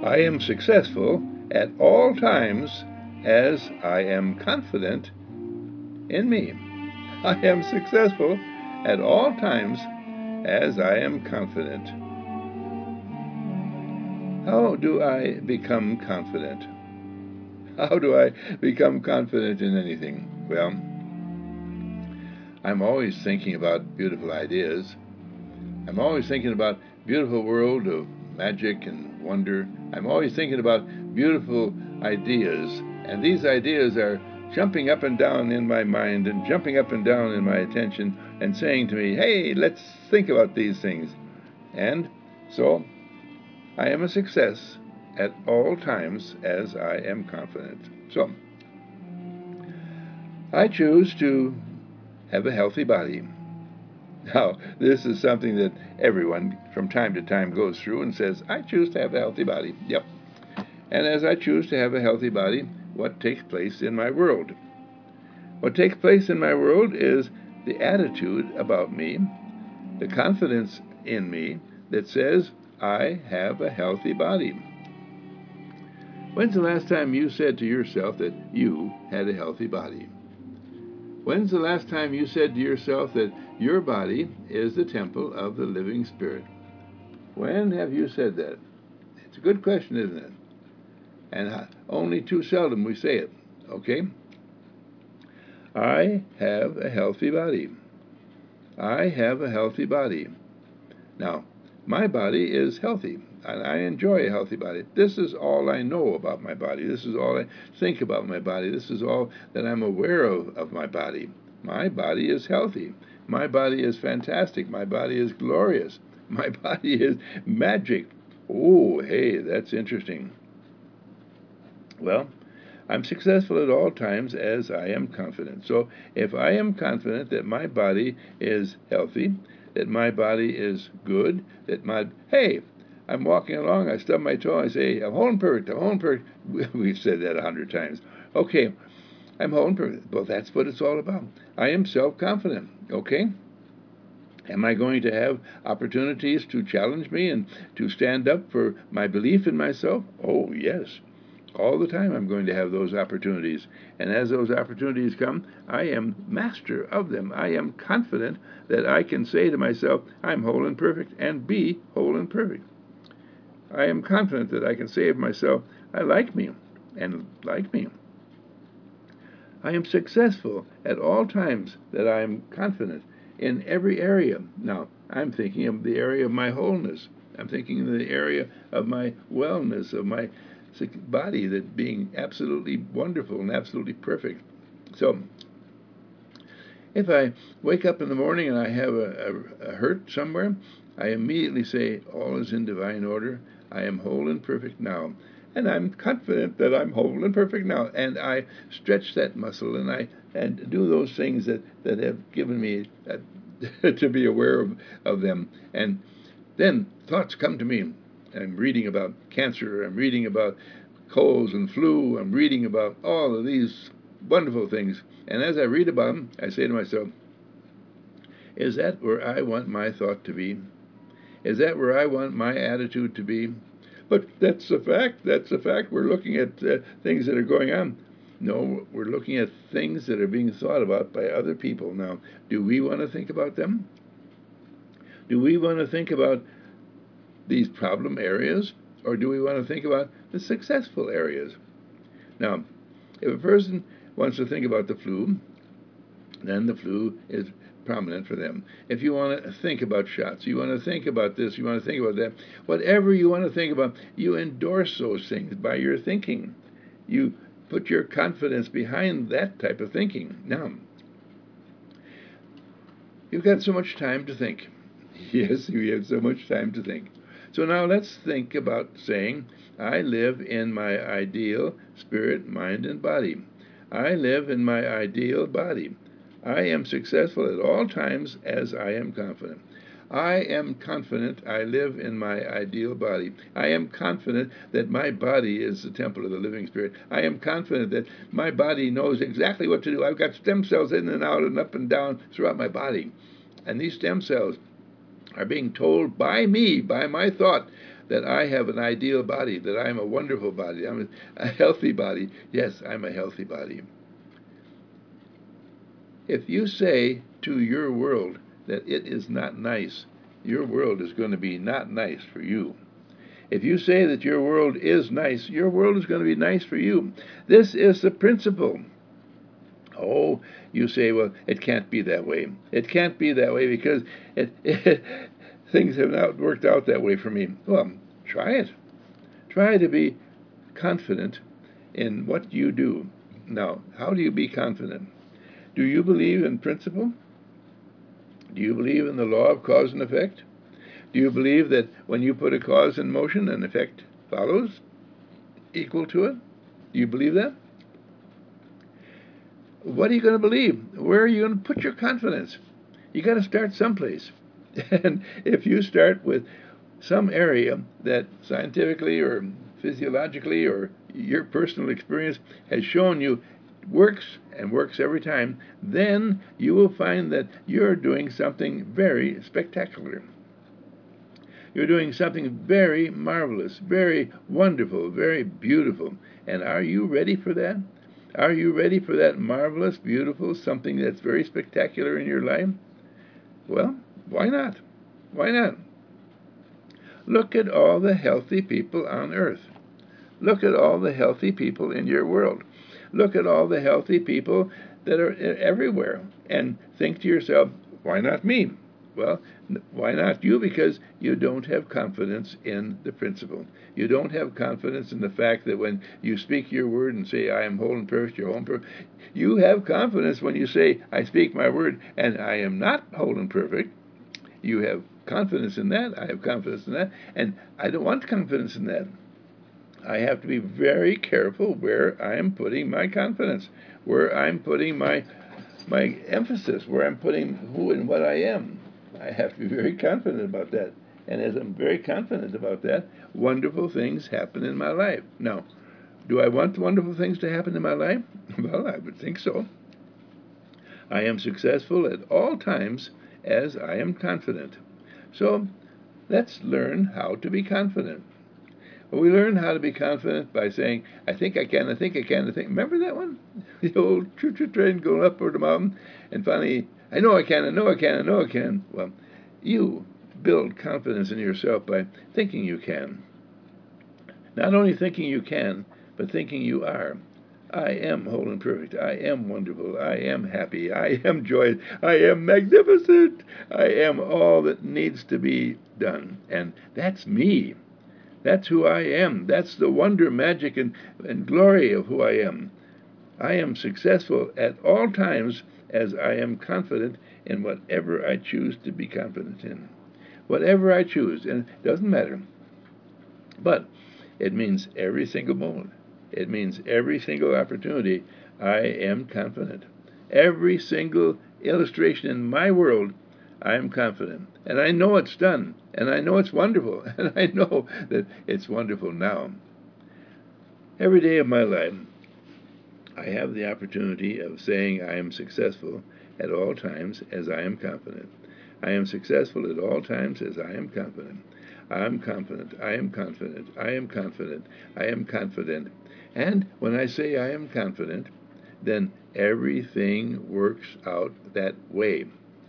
I am successful at all times as I am confident in me. I am successful at all times as I am confident. How do I become confident? How do I become confident in anything? Well, I'm always thinking about beautiful ideas. I'm always thinking about beautiful world of magic and wonder. I'm always thinking about beautiful ideas, and these ideas are jumping up and down in my mind and jumping up and down in my attention and saying to me, "Hey, let's think about these things." And so I am a success at all times as I am confident. So I choose to have a healthy body. Now, this is something that everyone from time to time goes through and says, I choose to have a healthy body. Yep. And as I choose to have a healthy body, what takes place in my world? What takes place in my world is the attitude about me, the confidence in me that says, I have a healthy body. When's the last time you said to yourself that you had a healthy body? When's the last time you said to yourself that your body is the temple of the living Spirit? When have you said that? It's a good question, isn't it? And only too seldom we say it, okay? I have a healthy body. I have a healthy body. Now, my body is healthy, and I enjoy a healthy body. This is all I know about my body. This is all I think about my body. This is all that I'm aware of my body. My body is healthy. My body is fantastic. My body is glorious. My body is magic. Oh, hey, that's interesting. Well, I'm successful at all times as I am confident. So if I am confident that my body is healthy, that my body is good, hey, I'm walking along, I stub my toe, I say, I'm whole and perfect, I'm whole and perfect. We've said that 100 times. Okay, I'm whole and perfect. Well, that's what it's all about. I am self-confident, okay? Am I going to have opportunities to challenge me and to stand up for my belief in myself? Oh, yes. All the time I'm going to have those opportunities. And as those opportunities come, I am master of them. I am confident that I can say to myself, I'm whole and perfect, and be whole and perfect. I am confident that I can say of myself, I like me, and like me. I am successful at all times that I am confident in every area. Now, I'm thinking of the area of my wholeness. I'm thinking of the area of my wellness, of my body that being absolutely wonderful and absolutely perfect. So, if I wake up in the morning and I have a hurt somewhere, I immediately say, all is in divine order. I am whole and perfect now. And I'm confident that I'm whole and perfect now. And I stretch that muscle and do those things that have given me to be aware of them. And then thoughts come to me. I'm reading about cancer. I'm reading about colds and flu. I'm reading about all of these wonderful things. And as I read about them, I say to myself, is that where I want my thought to be? Is that where I want my attitude to be? But that's a fact. That's a fact. We're looking at things that are going on. No, we're looking at things that are being thought about by other people. Now, do we want to think about them? Do we want to think about these problem areas? Or do we want to think about the successful areas? Now, if a person wants to think about the flu, then the flu is prominent for them. If you want to think about shots, you want to think about this, you want to think about that, whatever you want to think about, you endorse those things by your thinking. You put your confidence behind that type of thinking. Now, you've got so much time to think. Yes, we have so much time to think. So now let's think about saying, I live in my ideal spirit, mind, and body. I live in my ideal body. I am successful at all times as I am confident. I am confident I live in my ideal body. I am confident that my body is the temple of the living Spirit. I am confident that my body knows exactly what to do. I've got stem cells in and out and up and down throughout my body. And these stem cells are being told by me, by my thought, that I have an ideal body, that I'm a wonderful body, I'm a healthy body. Yes, I'm a healthy body. If you say to your world that it is not nice, your world is going to be not nice for you. If you say that your world is nice, your world is going to be nice for you. This is the principle. Oh, you say, well, it can't be that way. It can't be that way because things have not worked out that way for me. Well, try it. Try to be confident in what you do. Now, how do you be confident? Do you believe in principle? Do you believe in the law of cause and effect? Do you believe that when you put a cause in motion, an effect follows equal to it? Do you believe that? What are you going to believe? Where are you going to put your confidence? You got to start someplace. And if you start with some area that scientifically or physiologically or your personal experience has shown you works and works every time, then you will find that you're doing something very spectacular. You're doing something very marvelous, very wonderful, very beautiful. And are you ready for that? Are you ready for that marvelous, beautiful, something that's very spectacular in your life? Well, why not? Why not? Look at all the healthy people on earth. Look at all the healthy people in your world. Look at all the healthy people that are everywhere. And think to yourself, why not me? Well, why not you? Because you don't have confidence in the principle. You don't have confidence in the fact that when you speak your word and say, I am whole and perfect, you're whole and perfect. You have confidence when you say, I speak my word and I am not whole and perfect. You have confidence in that. I have confidence in that. And I don't want confidence in that. I have to be very careful where I am putting my confidence, where I'm putting my emphasis, where I'm putting who and what I am. I have to be very confident about that. And as I'm very confident about that, wonderful things happen in my life. Now, do I want wonderful things to happen in my life? Well, I would think so. I am successful at all times as I am confident. So let's learn how to be confident. Well, we learn how to be confident by saying, I think I can, I think I can, I think. Remember that one? The old choo-choo train going up over the mountain, and finally, I know I can, I know I can, I know I can. Well, you build confidence in yourself by thinking you can. Not only thinking you can, but thinking you are. I am whole and perfect. I am wonderful. I am happy. I am joyous. I am magnificent. I am all that needs to be done. And that's me. That's who I am. That's the wonder, magic, and glory of who I am. I am successful at all times as I am confident in whatever I choose to be confident in. Whatever I choose, and it doesn't matter. But it means every single moment. It means every single opportunity I am confident. Every single illustration in my world, I am confident. And I know it's done. And I know it's wonderful. And I know that it's wonderful now. Every day of my life, I have the opportunity of saying I am successful at all times as I am confident. I am successful at all times as I am confident. I am confident. I am confident. I am confident. I am confident. And when I say I am confident, then everything works out that way.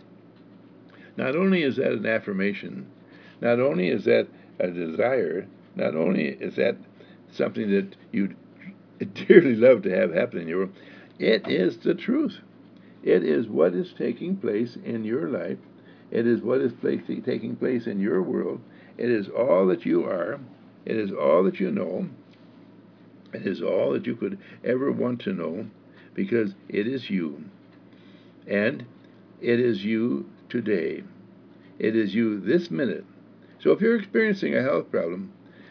Not only is that an affirmation, not only is that a desire, not only is that something that you dearly love to have happen in your world, it is the truth. It is what is taking place in your life. It is what is taking place in your world. It is all that you are. It is all that you know. It is all that you could ever want to know, because it is you. And it is you today. It is you this minute. So if you're experiencing a health problem,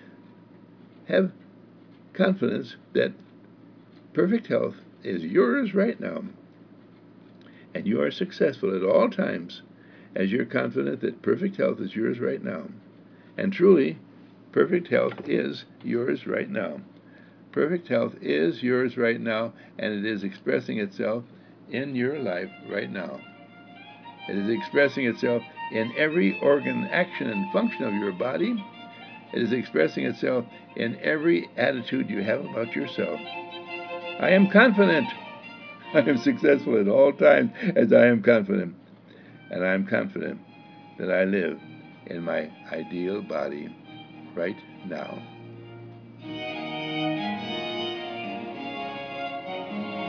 have confidence that perfect health is yours right now. And you are successful at all times as you're confident that perfect health is yours right now. And truly, perfect health is yours right now. Perfect health is yours right now, and it is expressing itself in your life right now. It is expressing itself in every organ, action, and function of your body. It is expressing itself in every attitude you have about yourself. I am confident. I am successful at all times as I am confident. And I am confident that I live in my ideal body right now.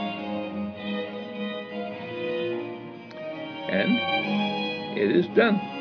And it is done.